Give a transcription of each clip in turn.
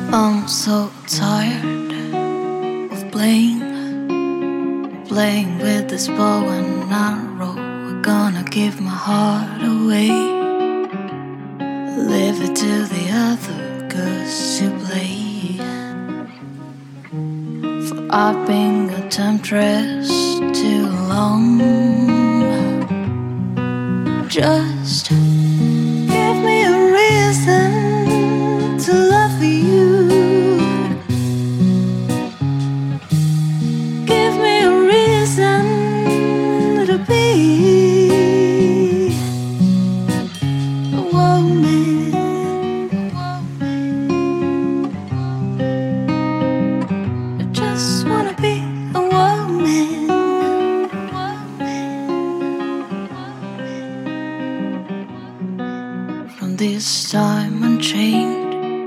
I'm so tired of playing with this bow and arrow. I'm gonna give my heart away, leave it to the other girls to play. For I've been a temptress too long. Just give me a reason to love you. Give me a reason to be a woman. I just wanna be a woman. From this time unchained,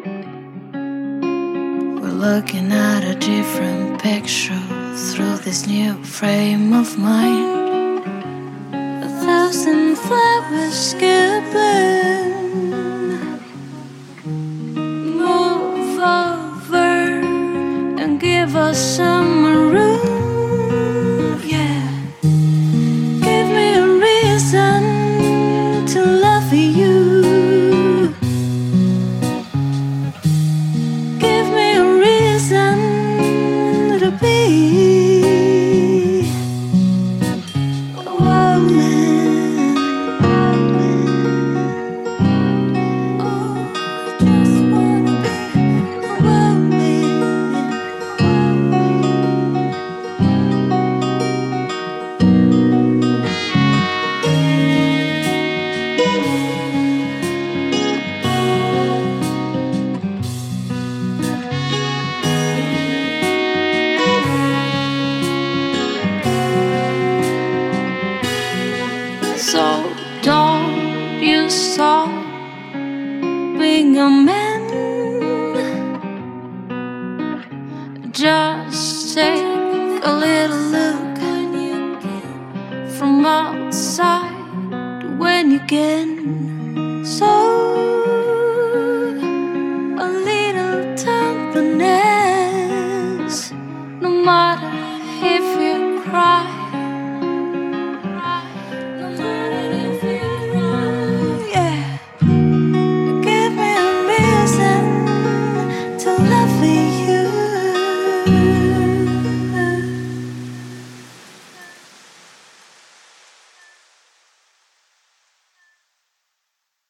we're looking at a different picture through this new frame of mind. 1,000 flowers could bloom. Move over and give us some room. Yeah, give me a reason to love you. Give me a reason to be a woman. Oh, I just wanna be a woman. So don't you stop being a man.